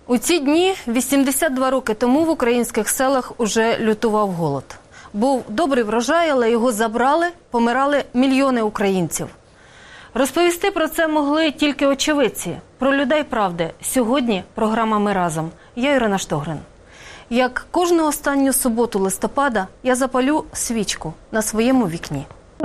У ці дні 82 роки тому в українських селах уже лютував голод. Був добрий врожай, але його забрали, помирали мільйони українців. Розповісти про це могли тільки очевидці. Про людей правди. Сьогодні програма «Ми разом». Я Ірина Штогрин. Як кожну останню суботу листопада я запалю свічку на своєму вікні.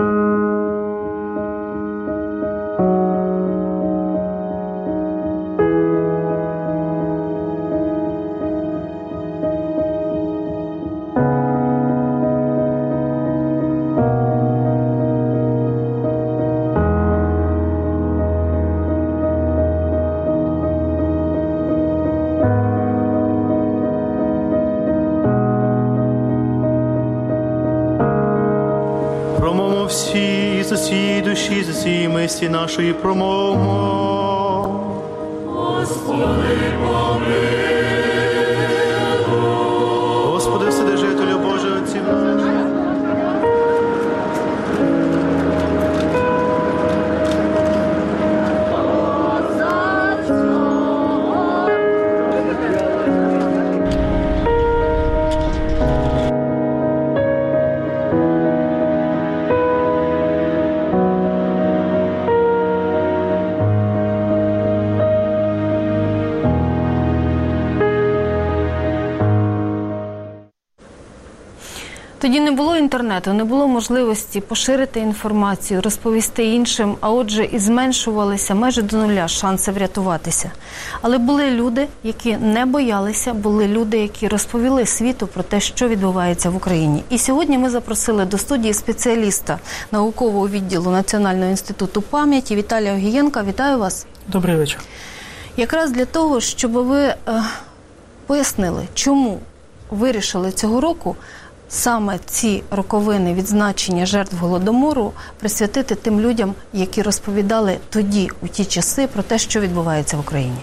Промовмо всі з усієї душі, з усієї мислі нашої промовмо. Господи, помилуй. Господи, Вседержителю Боже, Отців наших. Тоді не було інтернету, не було можливості поширити інформацію, розповісти іншим, а отже і зменшувалися майже до нуля шанси врятуватися. Але були люди, які не боялися, були люди, які розповіли світу про те, що відбувається в Україні. І сьогодні ми запросили до студії спеціаліста наукового відділу Національного інституту пам'яті Віталія Огієнка. Вітаю вас. Добрий вечір. Якраз для того, щоб ви пояснили, чому вирішили цього року саме ці роковини відзначення жертв Голодомору присвятити тим людям, які розповідали тоді, у ті часи, про те, що відбувається в Україні.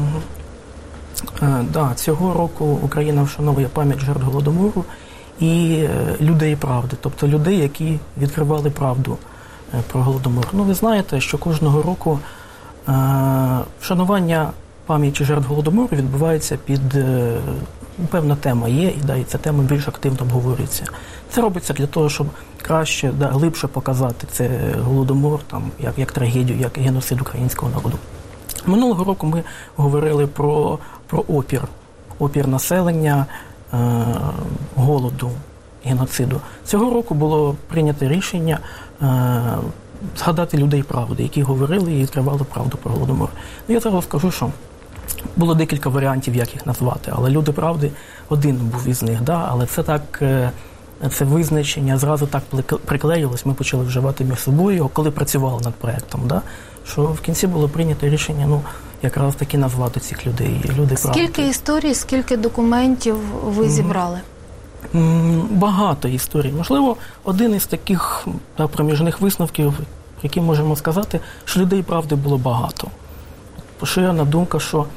Цього року Україна вшановує пам'ять жертв Голодомору і людей правди, тобто людей, які відкривали правду про Голодомор. Ви знаєте, що кожного року вшанування пам'яті жертв Голодомору відбувається під певна тема є, і ця тема більш активно обговорюється. Це робиться для того, щоб краще, глибше показати це Голодомор, як трагедію, як геноцид українського народу. Минулого року ми говорили про опір населення, голоду, геноциду. Цього року було прийнято рішення згадати людей правди, які говорили і відкривали правду про Голодомор. Я зараз скажу, що було декілька варіантів, як їх назвати, але люди правди один був із них, але це визначення зразу так приклеїлось, ми почали вживати між собою, коли працювали над проєктом, що в кінці було прийнято рішення, якраз таки назвати цих людей, люди правди. Скільки історій, скільки документів ви зібрали? Багато історій. Можливо, один із таких проміжних висновків, які можемо сказати, що людей правди було багато. Поширена думка,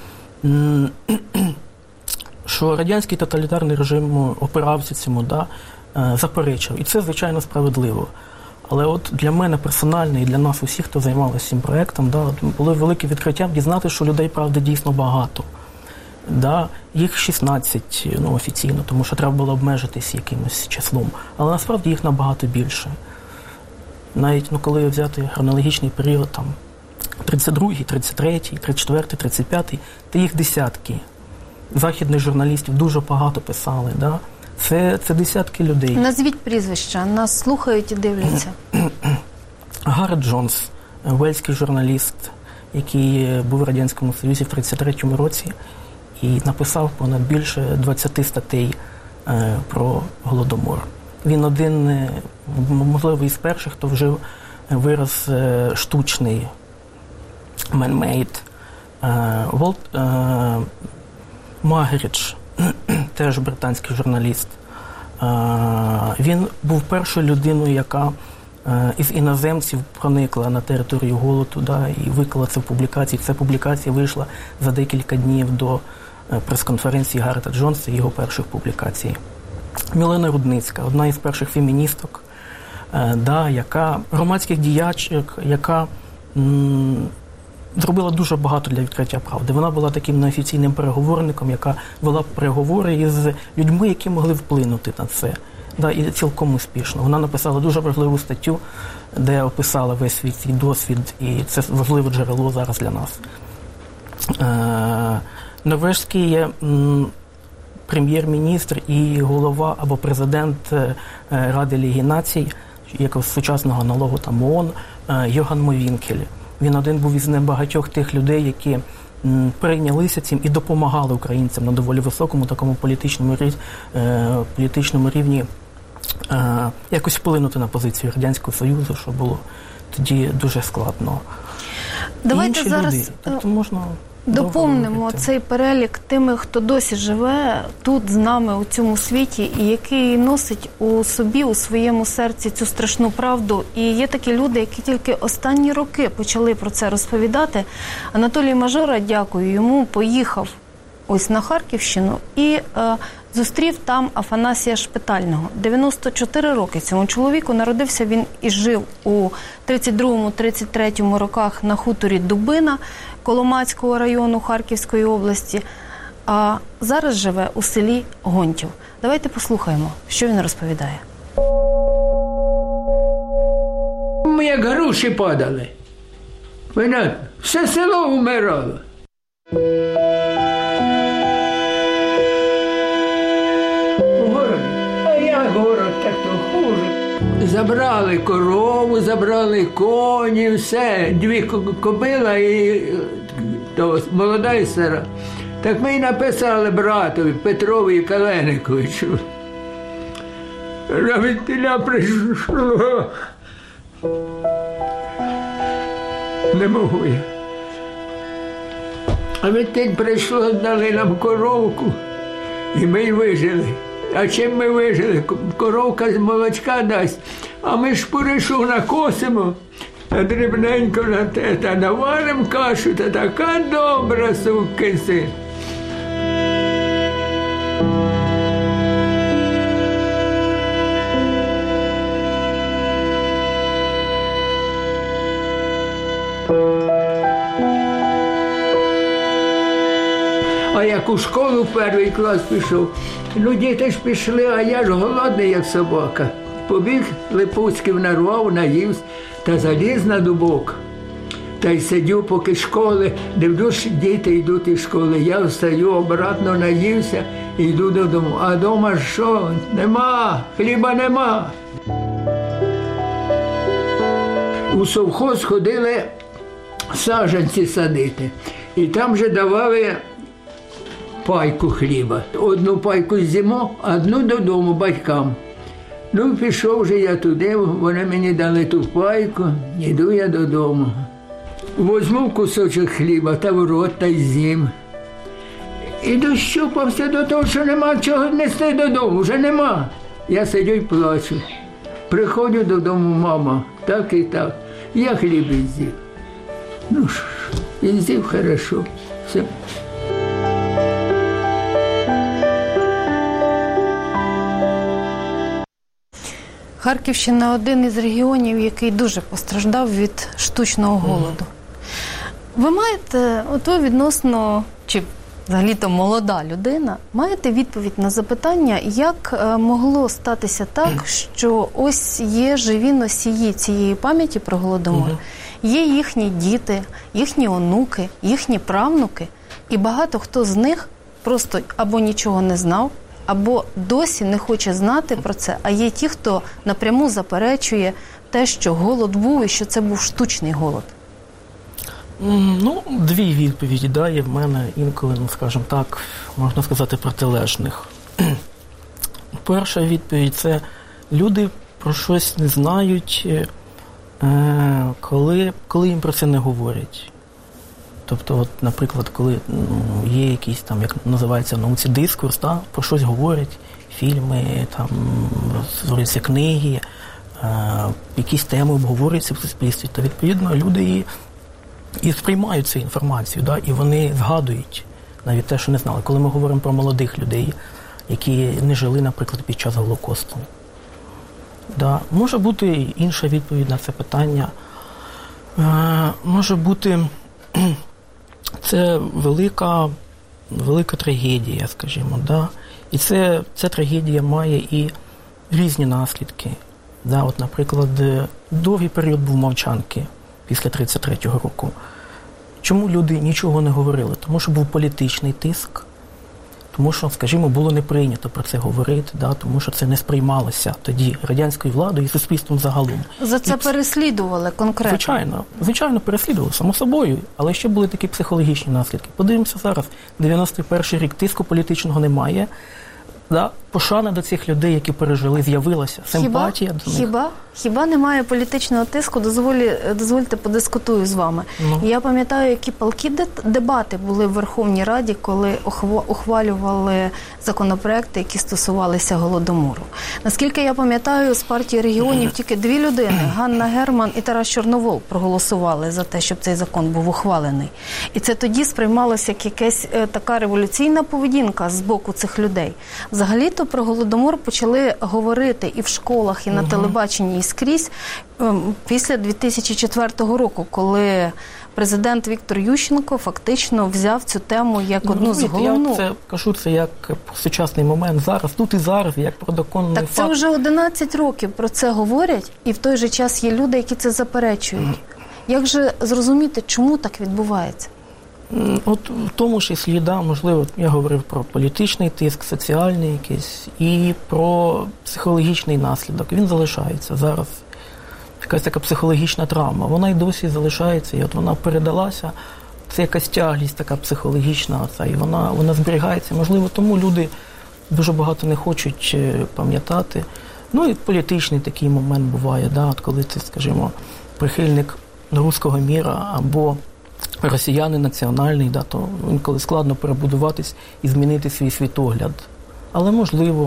що радянський тоталітарний режим опирався цьому, заперечив. І це, звичайно, справедливо. Але от для мене персонально і для нас усіх, хто займалися цим проєктом, було велике відкриття дізнати, що людей правди дійсно багато. Їх 16 офіційно, тому що треба було обмежитись якимось числом. Але насправді їх набагато більше. Навіть коли взяти хронологічний період, 32-й, 33-й, 34-й, 35-й, та їх десятки. Західних журналістів дуже багато писали, Це десятки людей. Назвіть прізвища, нас слухають і дивляться. Гарет Джонс, вельський журналіст, який був в Радянському Союзі в 33-му році і написав понад більше 20 статей про Голодомор. Він один, можливо, із перших, хто вжив вираз штучний, man-made. Магерідж, теж британський журналіст. Він був першою людиною, яка із іноземців проникла на територію голоду, і виклала це в публікації. Ця публікація вийшла за декілька днів до прес-конференції Гарета Джонса і його перших публікацій. Мілена Рудницька, одна із перших феміністок, яка громадських діячок, яка зробила дуже багато для відкриття правди. Вона була таким неофіційним переговорником, яка вела переговори із людьми, які могли вплинути на це. Да, і цілком успішно. Вона написала дуже важливу статтю, де описала весь свій досвід, і це важливе джерело зараз для нас. Норвезький прем'єр-міністр і голова або президент Ради Ліги Націй, якогось сучасного аналогу там ООН, Йоган Мовінкель. Він один був із небагатьох тих людей, які перейнялися цим і допомагали українцям на доволі високому такому політичному рівні якось вплинути на позицію Радянського Союзу, що було тоді дуже складно. Давайте інші зараз люди, тобто можна доповнимо цей перелік тими, хто досі живе тут з нами у цьому світі і який носить у собі, у своєму серці цю страшну правду. І є такі люди, які тільки останні роки почали про це розповідати. Анатолій Мажора, дякую йому, поїхав ось на Харківщину і зустрів там Афанасія Шпитального. 94 роки цьому чоловіку. Народився він і жив у 32-33 роках на хуторі Дубина Коломацького району Харківської області, а зараз живе у селі Гонтів. Давайте послухаємо, що він розповідає. Ми як груші падали. Понятно? Все село вмирало. Город так то хуже. Забрали корову, забрали коні, все. 2 кобила і то, молода і стара. Так ми й написали братові Петрові Калениковичу. Навіть тіля прийшло. Не можу я. А відтіль прийшло, дали нам коровку, і ми й вижили. А чим ми вижили? Коровка з молочка дасть, а ми шпуришу накосимо, а дрібненько на те, та наваримо кашу, та така добра, сукин син. А як у школу в 1 клас пішов, ну діти ж пішли, а я ж голодний, як собака. Побіг, Липуцьків нарвав, наївся, та заліз на дубок. Та й сидю, поки школи, дивлюсь, діти йдуть із школи. Я встаю, обратно наївся і йду додому. А вдома що? Нема, хліба нема. У совхоз ходили саджанці садити. І там же давали пайку хліба. 1 пайку з'їмо, а 1 додому батькам. Ну, пішов вже я туди, вони мені дали ту пайку, йду я додому. Возьму кусочок хліба та в рот, та й з'їм. І дощупався до того, що нема чого нести додому, вже нема. Я сидю й плачу. Приходжу додому, мама, так і так. Я хліб і з'їв. Ну що ж, і з'їв хорошо. Все. Харківщина – один із регіонів, який дуже постраждав від штучного голоду. Ви маєте, от ви відносно, чи взагалі-то молода людина, маєте відповідь на запитання, як могло статися так, що ось є живі носії цієї пам'яті про Голодомор, є їхні діти, їхні онуки, їхні правнуки, і багато хто з них просто або нічого не знав, або досі не хоче знати про це, а є ті, хто напряму заперечує те, що голод був і що це був штучний голод. Ну, 2 відповіді, да, є в мене інколи, ну, скажімо так, можна сказати, протилежних. Перша відповідь – це люди про щось не знають, коли їм про це не говорять. Тобто, от, наприклад, коли є якийсь там, як називається в науці, дискурс, да, про щось говорять, фільми, там, створюються книги, якісь теми обговорюються в суспільстві, то, відповідно, люди і сприймають цю інформацію, да, і вони згадують навіть те, що не знали. Коли ми говоримо про молодих людей, які не жили, наприклад, під час Голокосту. Да. Може бути інша відповідь на це питання. Може бути це велика трагедія, скажімо, да. І ця трагедія має і різні наслідки. Да, от, наприклад, довгий період був мовчанки після 33-го року. Чому люди нічого не говорили? Тому що був політичний тиск, тому що, скажімо, було не прийнято про це говорити, да, тому що це не сприймалося тоді радянською владою і суспільством загалом. За це переслідували конкретно? Звичайно, переслідували, само собою, але ще були такі психологічні наслідки. Подивимося зараз, 91-й рік, тиску політичного немає, да, пошана до цих людей, які пережили, з'явилася, симпатія до них. Хіба немає політичного тиску? Дозвольте, подискутую з вами. Я пам'ятаю, які палкі дебати були в Верховній Раді, коли ухвалювали законопроекти, які стосувалися Голодомору. Наскільки я пам'ятаю, з партії регіонів тільки 2 людини, Ганна Герман і Тарас Чорновол, проголосували за те, щоб цей закон був ухвалений. І це тоді сприймалося як якась така революційна поведінка з боку цих людей. Взагалі-то про Голодомор почали говорити і в школах, і на телебаченні, і скрізь після 2004 року, коли президент Віктор Ющенко фактично взяв цю тему як одну з головних. Я кажу це як сучасний момент зараз, тут і зараз, як про доконний факт. Так це вже 11 років про це говорять, і в той же час є люди, які це заперечують. Як же зрозуміти, чому так відбувається? От в тому числі, да, можливо, я говорив про політичний тиск, соціальний якийсь, і про психологічний наслідок. Він залишається зараз. Якась така психологічна травма. Вона й досі залишається, і от вона передалася. Це якась тяглість така психологічна, і вона зберігається. Можливо, тому люди дуже багато не хочуть пам'ятати. Ну і політичний такий момент буває, да, от коли ти, скажімо, прихильник руського міра або росіянин національний, да, то інколи складно перебудуватись і змінити свій світогляд. Але можливо.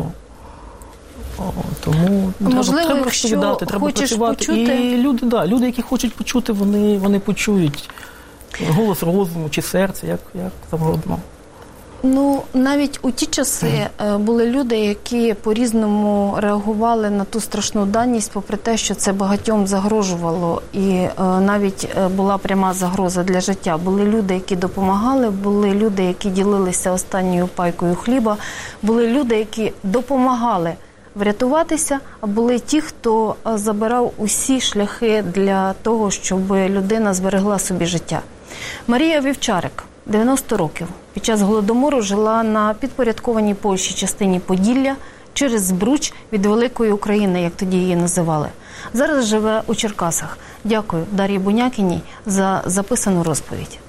Тому треба розповідати, треба працювати. Почути... І люди, які хочуть почути, вони почують голос розуму чи серця, як завгодно. Ну, навіть у ті часи були люди, які по-різному реагували на ту страшну даність, попри те, що це багатьом загрожувало, і навіть була пряма загроза для життя. Були люди, які допомагали, були люди, які ділилися останньою пайкою хліба, були люди, які допомагали врятуватися, а були ті, хто забирав усі шляхи для того, щоб людина зберегла собі життя. Марія Вівчарик, 90 років, під час Голодомору жила на підпорядкованій Польщі частині Поділля через Збруч від Великої України, як тоді її називали. Зараз живе у Черкасах. Дякую Дар'ї Бунякіній за записану розповідь.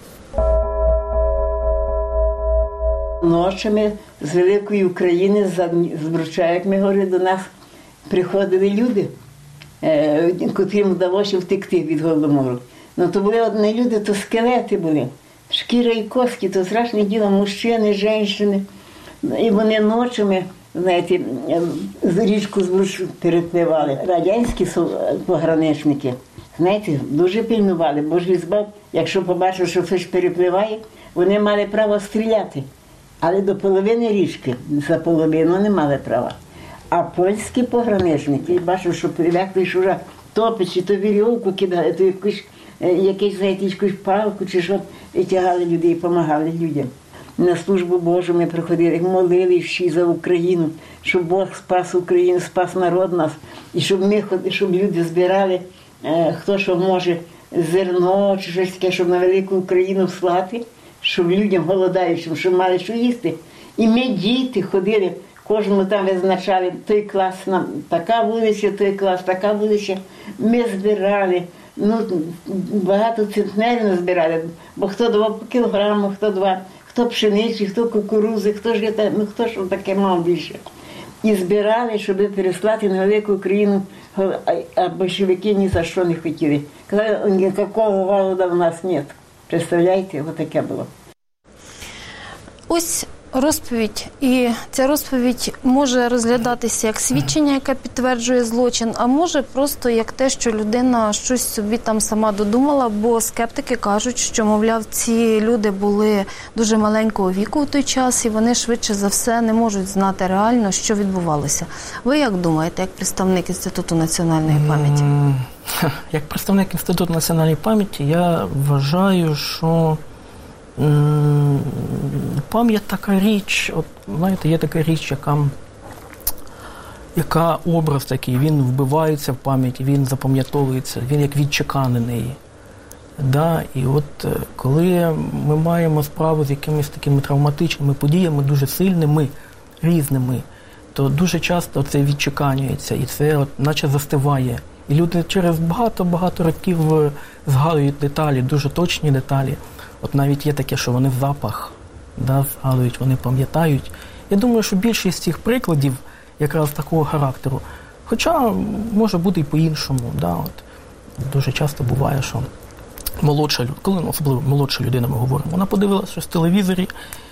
Ночами з Великої України, з Збруча, як ми говорили, до нас приходили люди, котрим вдалося втекти від Голодомору. Ну, то були не люди, то скелети були. Шкіра і костки, то страшне діло, мужчини, жінки. І вони ночами, знаєте, з річку Збруч перепливали. Радянські пограничники, знаєте, дуже пильнували, бо ж збав, якщо побачив, що хтось перепливає, вони мали право стріляти. Але до половини річки, за половину не мали права. А польські пограничники, бачив, що привикли, що вже топить, чи то вірьовку кидали, то якусь, знаєте, якусь палку, чи що, і тягали людей, допомагали людям. На службу Божу ми приходили, молили всі за Україну, щоб Бог спас Україну, спас народ нас, і щоб люди збирали, хто що може, зерно, чи щось таке, щоб на велику Україну слати, щоб людям голодаючим, щоб мали що їсти. І ми, діти, ходили, кожному там визначали, той клас нам така вулиця, той клас така вулиця. Ми збирали, багато центнерів назбирали, бо хто 2 кілограму, хто 2, хто пшениці, хто кукурузи, хто що таке мав більше. І збирали, щоб переслати на велику Україну, а большевики ні за що не хотіли. Казали, ніякого голода в нас нет. Представляєте, ось таке було. Ось розповідь. І ця розповідь може розглядатися як свідчення, яке підтверджує злочин, а може просто як те, що людина щось собі там сама додумала, бо скептики кажуть, що, мовляв, ці люди були дуже маленького віку у той час, і вони швидше за все не можуть знати реально, що відбувалося. Ви як думаєте, як представник Інституту національної пам'яті? Як представник Інституту національної пам'яті, я вважаю, що Пам'ять така річ, от, знаєте, є така річ, яка образ такий, він вбивається в пам'яті, він запам'ятовується, він як відчеканений. Да? І от коли ми маємо справу з якимись такими травматичними подіями, дуже сильними, різними, то дуже часто це відчеканюється, і це от наче застиває. І люди через багато-багато років згадують деталі, дуже точні деталі. От навіть є таке, що вони запах, да, згадують, вони пам'ятають. Я думаю, що більшість цих прикладів якраз такого характеру. Хоча може бути і по-іншому. Да, от. Дуже часто буває, що коли особливо молодша людина, ми говоримо, вона подивилася щось в телевізорі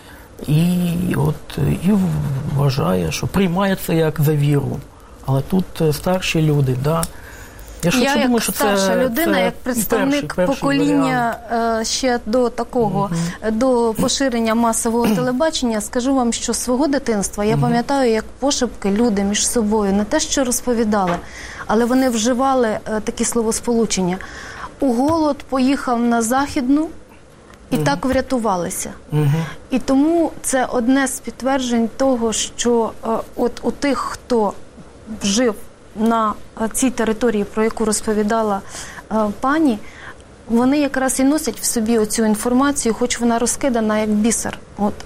і вважає, що приймає це як за віру. Але тут старші люди, да. Я як старша людина, як представник покоління ще до такого, до поширення масового телебачення, скажу вам, що з свого дитинства я пам'ятаю, як пошепки люди між собою не те, що розповідали, але вони вживали такі словосполучення. У голод поїхав на Західну і так врятувалися. І тому це одне з підтверджень того, що от у тих, хто жив на цій території, про яку розповідала пані, вони якраз і носять в собі оцю інформацію, хоч вона розкидана як бісер,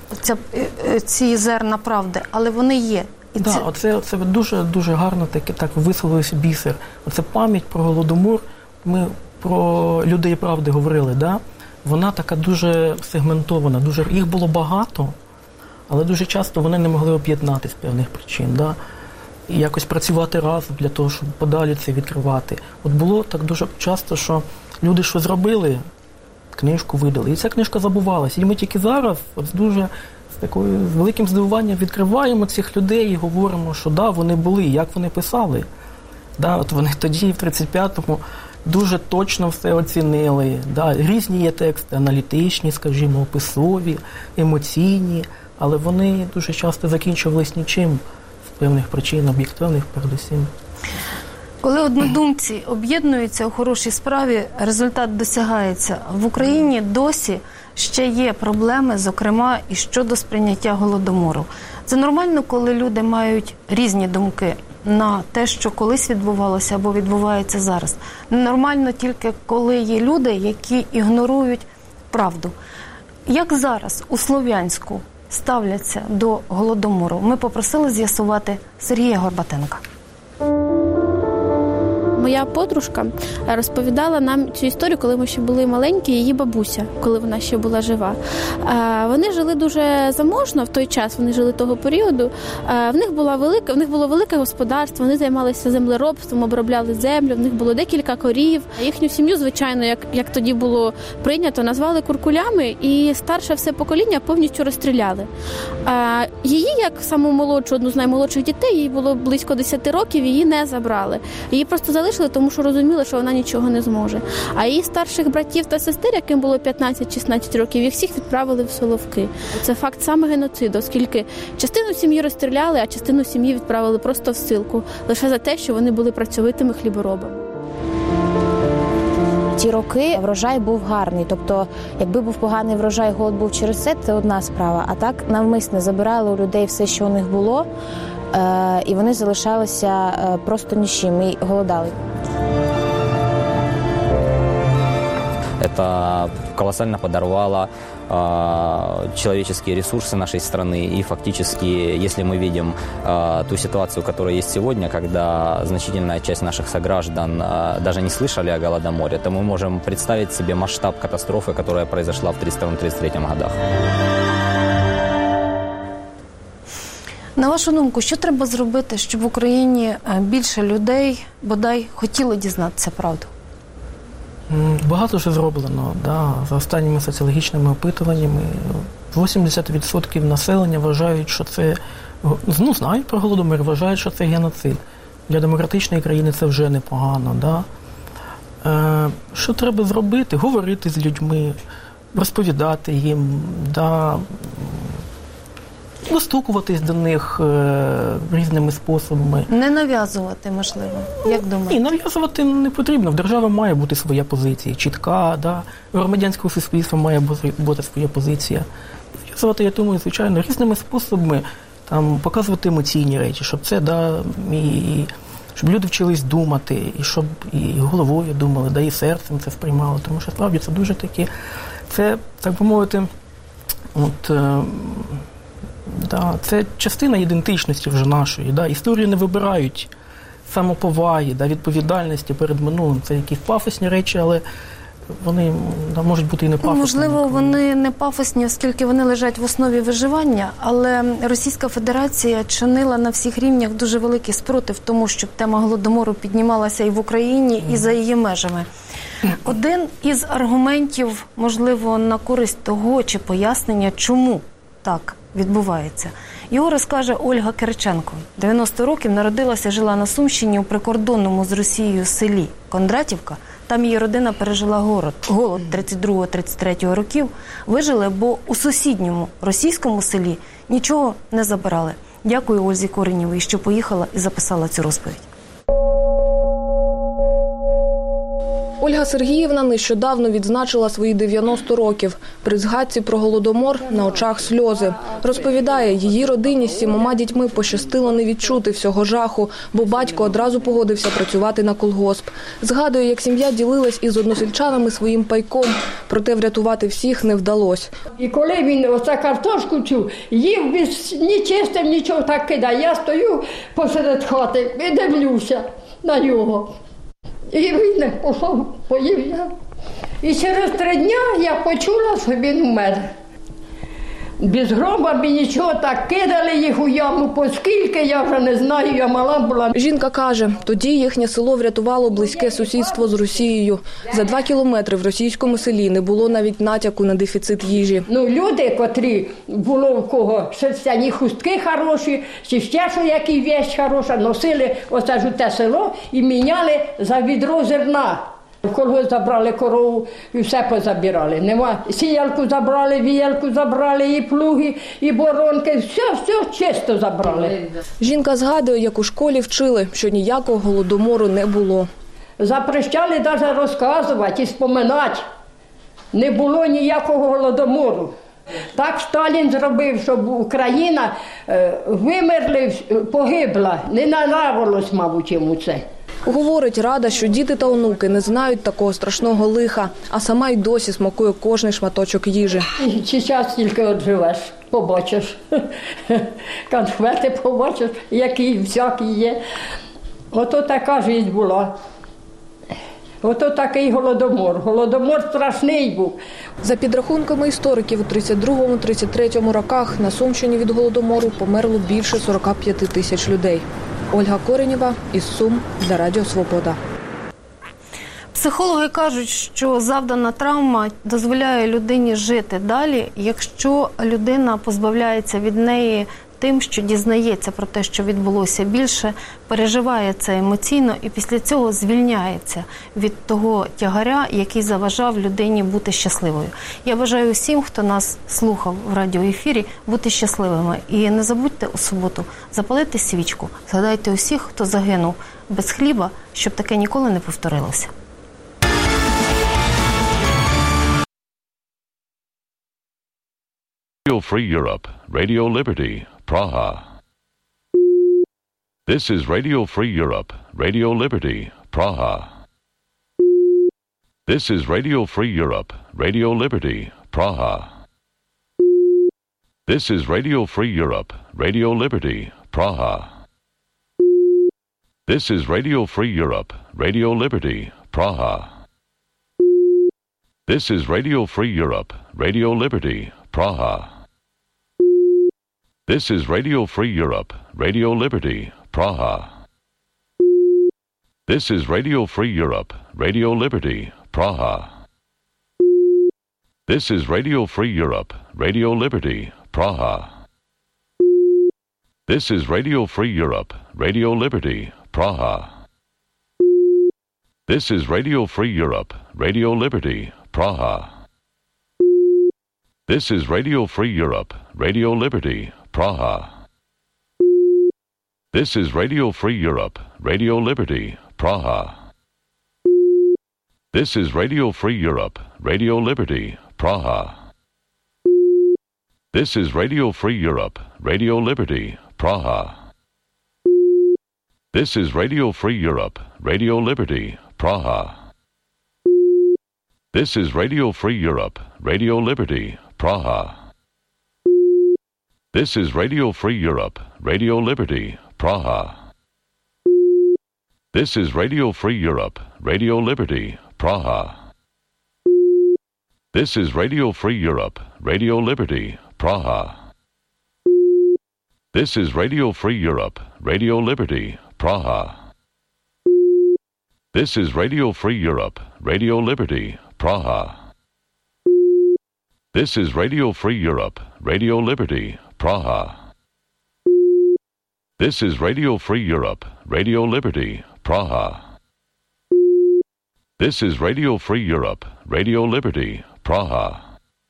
ці зерна правди, але вони є. Так, це дуже гарно так висловився бісер. Оце пам'ять про Голодомор, ми про людей правди говорили, да? Вона така дуже сегментована, їх було багато, але дуже часто вони не могли об'єднати з певних причин, да? І якось працювати разом для того, щоб подалі це відкривати. От було так дуже часто, що люди що зробили, книжку видали, і ця книжка забувалася. І ми тільки зараз з великим здивуванням відкриваємо цих людей і говоримо, що да, вони були, як вони писали. Да, от вони тоді, в 35-му, дуже точно все оцінили. Да, різні є тексти, аналітичні, скажімо, описові, емоційні, але вони дуже часто закінчувались нічим. Певних причин, об'єктивних передусім. Коли однодумці об'єднуються у хорошій справі, результат досягається. В Україні досі ще є проблеми, зокрема, і щодо сприйняття Голодомору. Це нормально, коли люди мають різні думки на те, що колись відбувалося або відбувається зараз. Ненормально тільки, коли є люди, які ігнорують правду. Як зараз у Слов'янську ставляться до Голодомору? Ми попросили з'ясувати Сергія Горбатенка. Моя подружка розповідала нам цю історію, коли ми ще були маленькі, її бабуся, коли вона ще була жива. Вони жили дуже заможно в той час, вони жили того періоду. В них було велике господарство, вони займалися землеробством, обробляли землю, в них було декілька корів. Їхню сім'ю, звичайно, як тоді було прийнято, назвали куркулями, і старше все покоління повністю розстріляли. Її, як саму молодшу, одну з наймолодших дітей, їй було близько 10 років, її не забрали. Її просто залишили, тому що розуміли, що вона нічого не зможе. А її старших братів та сестер, яким було 15-16 років, їх всіх відправили в Соловки. Це факт саме геноциду, оскільки частину сім'ї розстріляли, а частину сім'ї відправили просто в ссилку, лише за те, що вони були працьовитими хліборобами. Ті роки врожай був гарний, тобто якби був поганий врожай, голод був через це одна справа, а так навмисне забирали у людей все, що у них було, і вони залишалися просто ні з чим і голодали. Это колоссально подорвало человеческие ресурсы нашей страны. И фактически, если мы видим ту ситуацию, которая есть сегодня, когда значительная часть наших сограждан даже не слышали о Голодоморе, то мы можем представить себе масштаб катастрофы, которая произошла в 1932-1933 годах. На вашу думку, що треба зробити, щоб в Україні більше людей, бодай, хотіло дізнатися правду? Багато вже зроблено. Да. За останніми соціологічними опитуваннями 80% населення вважають, що це, знають про Голодомор, вважають, що це геноцид. Для демократичної країни це вже непогано. Да. Що треба зробити? Говорити з людьми, розповідати їм, да. достукуватись до них різними способами. Не нав'язувати, можливо. Як думаєте? Ні, нав'язувати не потрібно. В держави має бути своя позиція, чітка, да. У громадянського суспільства має бути своя позиція. Нав'язувати, я думаю, звичайно, різними способами, там, показувати емоційні речі, щоб це, да, щоб люди вчились думати, і щоб і головою думали, да, і серцем це сприймали, тому що справді це дуже такі, це, так би мовити, да, це частина ідентичності вже нашої. Да. Історію не вибирають самоповаги, да, відповідальності перед минулим. Це якісь пафосні речі, але вони можуть бути і не пафосні. Можливо, вони не пафосні, оскільки вони лежать в основі виживання, але Російська Федерація чинила на всіх рівнях дуже великий спротив тому, щоб тема Голодомору піднімалася і в Україні, і за її межами. Один із аргументів, можливо, на користь того чи пояснення, чому так відбувається, його розкаже Ольга Кириченко. 90 років, народилася, жила на Сумщині у прикордонному з Росією селі Кондратівка. Там її родина пережила голод 32-33 років. Вижили, бо у сусідньому російському селі нічого не забирали. Дякую Ользі Коренєвій, що поїхала і записала цю розповідь. Ольга Сергіївна нещодавно відзначила свої 90 років. При згадці про Голодомор на очах сльози. Розповідає, її родині з 7 дітьми пощастило не відчути всього жаху, бо батько одразу погодився працювати на колгосп. Згадує, як сім'я ділилась із односельчанами своїм пайком, проте врятувати всіх не вдалося. І коли він оце картошку чув, їв без ні чистим, нічого так кидає. Я стою посеред хати і дивлюся на нього. І він пішов, поїв я. І через 3 дні я почула, що він умер. Без гроба, без нічого, так кидали їх у яму, поскільки, я вже не знаю, я мала була. Жінка каже, тоді їхнє село врятувало близьке сусідство з Росією. За 2 кілометри в російському селі не було навіть натяку на дефіцит їжі. Люди, котрі було в кого шерстяні хустки хороші, чи ще що який вещь хороша, носили оце ж у те село і міняли за відро зерна. В колгосп забрали корову і все позабирали. Нема. Сіялку забрали, віялку забрали, і плуги, і боронки, все чисто забрали. Жінка згадує, як у школі вчили, що ніякого Голодомору не було. Запрещали навіть розказувати і споминати. Не було ніякого Голодомору. Так Сталін зробив, щоб Україна вимерли, погибла. Не нравилось, мабуть, йому це. Говорить, рада, що діти та онуки не знають такого страшного лиха, а сама й досі смакує кожний шматочок їжі. І зараз тільки от живеш, побачиш. Конфети побачиш, які всякі є. Ото така життя була. Ото такий Голодомор. Голодомор страшний був. За підрахунками істориків, у 32-33 роках на Сумщині від Голодомору померло більше 45 тисяч людей. Ольга Коренєва із Сум для Радіо Свобода. Психологи кажуть, що завдана травма дозволяє людині жити далі, якщо людина позбавляється від неї тим, що дізнається про те, що відбулося більше, переживає це емоційно і після цього звільняється від того тягаря, який заважав людині бути щасливою. Я бажаю усім, хто нас слухав в радіоефірі, бути щасливими. І не забудьте у суботу запалити свічку. Згадайте усіх, хто загинув без хліба, щоб таке ніколи не повторилося. Radio Free Europe, Radio Liberty, Praha. This is Radio Free Europe, Radio Liberty, Praha. This is Radio Free Europe, Radio Liberty, Praha. This is Radio Free Europe, Radio Liberty, Praha. This is Radio Free Europe, Radio Liberty, Praha. This is Radio Free Europe, Radio Liberty, Praha. This is Radio Free Europe, Radio Liberty, Praha. This is Radio Free Europe, Radio Liberty, Praha. This is Radio Free Europe, Radio Liberty, Praha. This is Radio Free Europe, Radio Liberty, Praha. This is Radio Free Europe, Radio Liberty, Praha. This is Radio Free Europe, Radio Liberty, Praha. This is Radio Free Europe, Radio Liberty, Praha. This is Radio Free Europe, Radio Liberty, Praha. This is Radio Free Europe, Radio Liberty, Praha. This is Radio Free Europe, Radio Liberty, Praha. This is Radio Free Europe, Radio Liberty, Praha. This is Radio Free Europe, Radio Liberty, Praha. This is Radio Free Europe, Radio Liberty, Praha. This is Radio Free Europe, Radio Liberty, Praha. This is Radio Free Europe, Radio Liberty, Praha. This is Radio Free Europe, Radio Liberty, Praha. This is Radio Free Europe, Radio Liberty, Praha. This is Radio Free Europe, Radio Liberty, Praha. This is Radio Free Europe, Radio Liberty, Praha.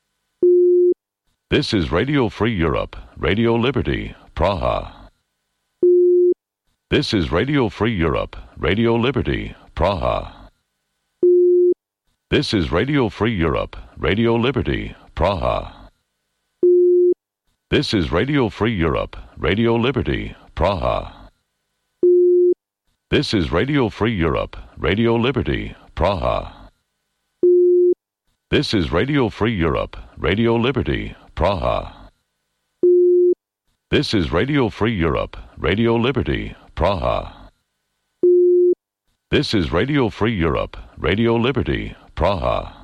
This is Radio Free Europe, Radio Liberty, Praha. This is Radio Free Europe, Radio Liberty, Praha. This is Radio Free Europe, Radio Liberty, Praha. This is Radio Free Europe, Radio Liberty, Praha. This is Radio Free Europe, Radio Liberty, Praha. This is Radio Free Europe, Radio Liberty, Praha. This is Radio Free Europe, Radio Liberty, Praha. This is Radio Free Europe, Radio Liberty, Praha.